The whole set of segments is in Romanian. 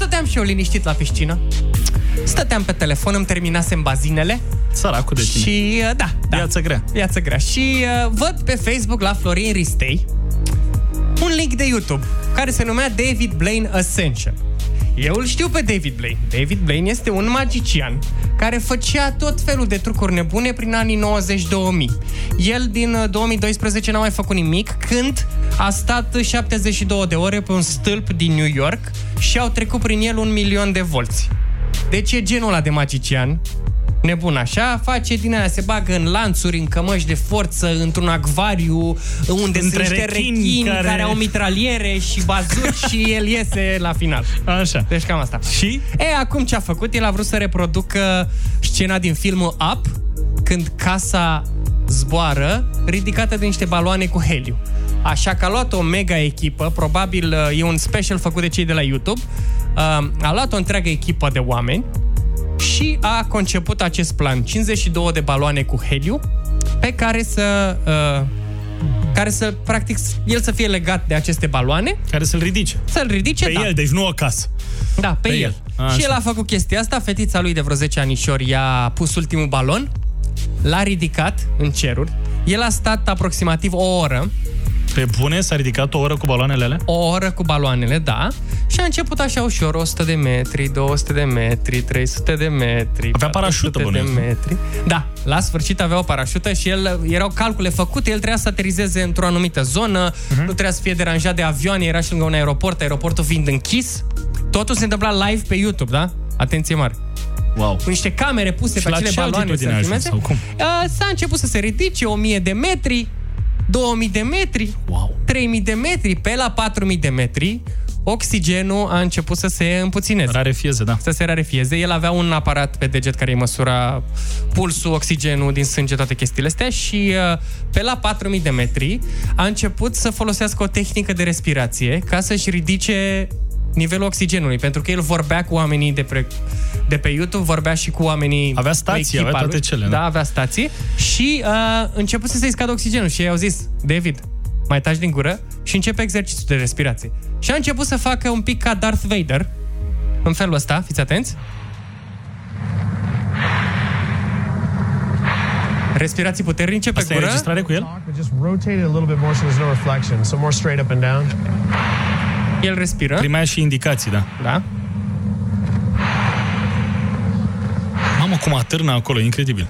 stăteam și eu liniștit la piscină. Stăteam pe telefon, îmi terminasem bazinele. Săracul de tine. Și da. Viață grea. Viață grea. Și văd pe Facebook la Florin Ristei un link de YouTube care se numea David Blaine Ascension. Eu îl știu pe David Blaine. David Blaine este un magician care făcea tot felul de trucuri nebune prin anii 90-2000. El din 2012 n-a mai făcut nimic când a stat 72 de ore pe un stâlp din New York și au trecut prin el 1.000.000 de volți. Deci e genul ăla de magician nebun așa, face din aia, se bagă în lanțuri, în cămăși de forță, într-un acvariu unde sunt niște rechini care au mitraliere și bazuci și el iese la final. Așa. Deci cam asta. Și? Acum ce a făcut? El a vrut să reproducă scena din filmul Up, când casa zboară ridicată de niște baloane cu heliu. Așa că a luat o mega echipă, probabil e un special făcut de cei de la YouTube, a luat o întreagă echipă de oameni și a conceput acest plan. 52 de baloane cu heliu pe care să practic, el să fie legat de aceste baloane. Care să-l ridice. Să-l ridice, pe el, deci nu acasă. Da, pe el. Și el a făcut chestia asta, fetița lui de vreo 10 anișori i-a pus ultimul balon, l-a ridicat în ceruri, el a stat aproximativ o oră. Pe bune, s-a ridicat o oră cu baloanele alea? O oră cu baloanele, da. Și a început așa ușor, 100 de metri, 200 de metri, 300 de metri. Avea parașută, de metri. Da, la sfârșit avea o parașută și erau calcule făcute, el trebuia să aterizeze într-o anumită zonă, nu trebuia să fie deranjat de avioane, era și lângă un aeroport, aeroportul fiind închis. Totul se întâmpla live pe YouTube, da? Atenție mare. Wow. Cu niște camere puse pe acele baloane să filmeze. S-a început să se ridice 1000 de metri, 2000 de metri, 3000 de metri, pe la 4000 de metri, oxigenul a început să se împuțineze. Rarefieze, da. Să se rarefieze. El avea un aparat pe deget care îi măsura pulsul, oxigenul din sânge, toate chestiile astea și pe la 4000 de metri a început să folosească o tehnică de respirație ca să-și ridice nivelul oxigenului, pentru că el vorbea cu oamenii de pe YouTube, vorbea și cu oamenii. Avea stații, avea toate cele. Da, avea stații și început să-i scadă oxigenul și i-au zis: David, mai taci din gură și începe exercițiul de respirație. Și a început să facă un pic ca Darth Vader, în felul ăsta, fiți atenți. Respirații puternice pe gură. Asta e înregistrare cu el? El respiră. Primea și indicații, da. Da. Mamă, cum atârnă acolo, incredibil.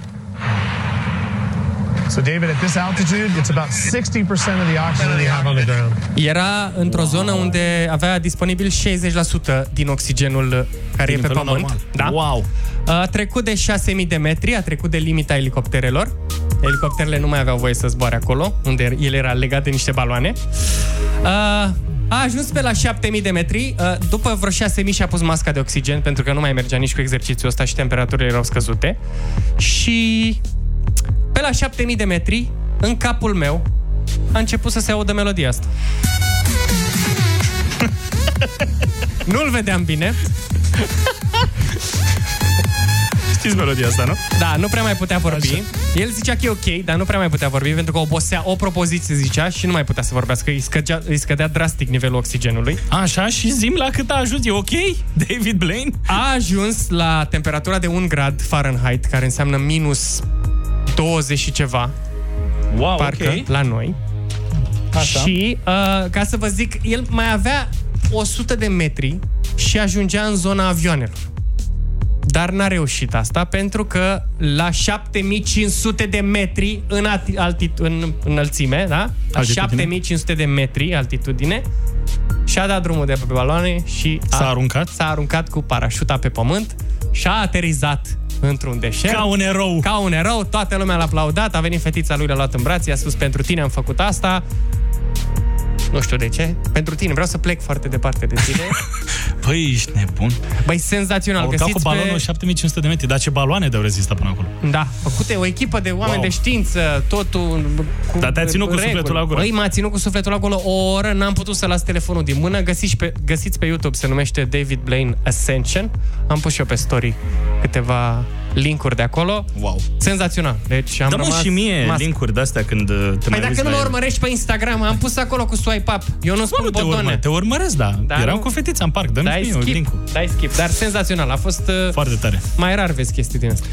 So David, at this altitude, it's about 60% of the oxygen you have on the ground. Era într-o zonă unde avea disponibil 60% din oxigenul care e pe pământ. Normal. Da. Wow. A trecut de 6000 de metri, a trecut de limita elicopterelor. Elicopterele nu mai aveau voie să zboare acolo, unde el era legat de niște baloane. A ajuns pe la 7000 de metri. După vreo 6000 și-a pus masca de oxigen, pentru că nu mai mergea nici cu exercițiul ăsta și temperaturile erau scăzute. Și pe la 7000 de metri, în capul meu, a început să se audă melodia asta. Nu-l vedeam bine. Știți melodia asta, nu? Da, nu prea mai putea vorbi. Așa. El zicea că e ok, dar nu prea mai putea vorbi, pentru că obosea, o propoziție zicea și nu mai putea să vorbească. Îi scădea drastic nivelul oxigenului. Așa, și zi-mi la cât a ajuns. E ok, David Blaine? A ajuns la temperatura de 1 grad Fahrenheit, care înseamnă minus 20 și ceva. Wow, parcă, ok. la noi. Așa. Și, ca să vă zic, el mai avea 100 de metri și ajungea în zona avioanelor. Dar n-a reușit asta, pentru că la 7500 de metri în înălțime, da? La 7500 de metri altitudine, și-a dat drumul de pe baloane și s-a aruncat cu parașuta pe pământ și a aterizat într-un deșert. Ca un erou. Ca un erou, toată lumea l-a aplaudat, a venit fetița lui, l-a luat în brațe, i-a spus: pentru tine am făcut asta. Nu știu de ce. Pentru tine. Vreau să plec foarte departe de tine. Băi, ești nebun. Băi, senzațional. Au urcat cu balonul 7500 de metri. Dar ce baloane de-au rezistat până acolo? Da. Făcute o echipă de oameni de știință, totul cu Dar te-a ținut cu sufletul la gură. Băi, m-a ținut cu sufletul la gură o oră, n-am putut să las telefonul din mână. Găsiți pe YouTube, se numește David Blaine Ascension. Am pus și eu pe story câteva link-uri de acolo. Wow. Senzațional. Deci am rămas și mie mască. link-uri de-astea când te Păi dacă nu mă urmărești pe Instagram, am pus acolo cu swipe up. Eu nu spun botone. Te urmăresc, da. Eram nu? cu fetița în parc, dă-mi link-ul. Dai skip. Dar senzațional. A fost foarte tare. Mai rar vezi chestii din asta.